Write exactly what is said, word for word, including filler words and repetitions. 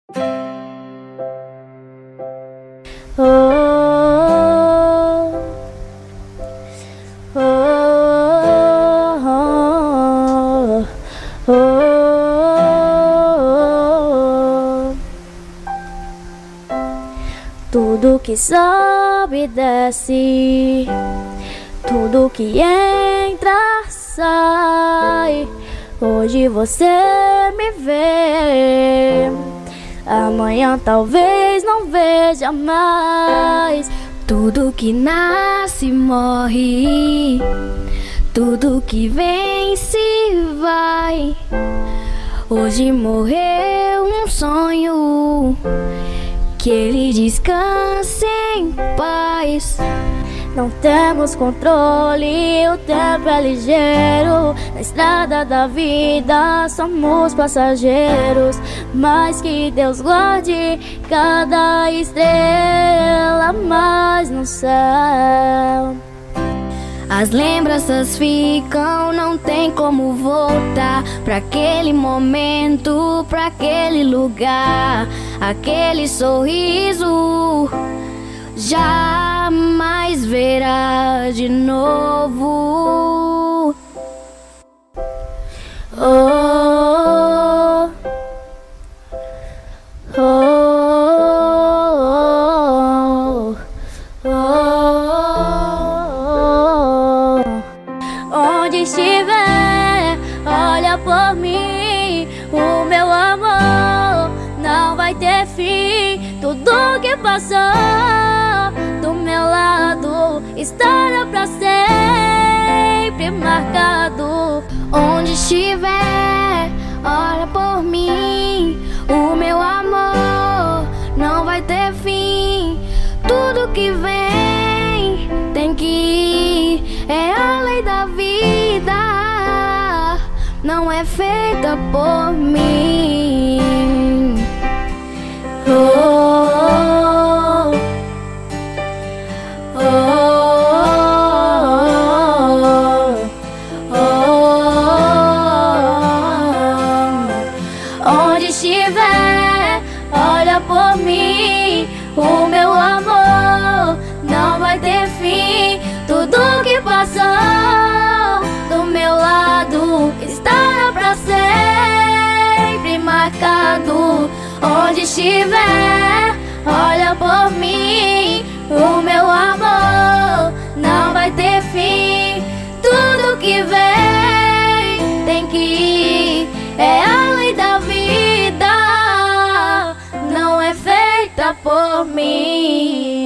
Oh, oh, oh, oh. Tudo que sobe desce, tudo que entra sai. Hoje você me vê, amanhã talvez não veja mais. Tudo que nasce morre, tudo que vem se vai. Hoje morreu um sonho, que ele descanse em paz. Não temos controle, o tempo é ligeiro. Na estrada da vida somos passageiros. Mas que Deus guarde cada estrela mais no céu. As lembranças ficam, não tem como voltar pra aquele momento, pra aquele lugar. Aquele sorriso jamais verá de novo. Oh, oh, oh, oh. Onde estiver, olha por mim. O meu amor não vai ter fim. Tudo que passou do meu lado estará pra sempre marcado. Onde estiver, olha por mim. O meu amor não vai ter fim. Tudo que vem tem que ir, é a lei da vida, não é feita por mim. Oh, oh, oh, oh. Onde estiver, olha por mim. O meu amor não vai ter fim. Tudo que passou do meu lado estará pra sempre marcado. Onde estiver, olha por mim. O meu amor não vai ter fim. Tudo que vem tem que ir, é a lei da vida, não é feita por mim.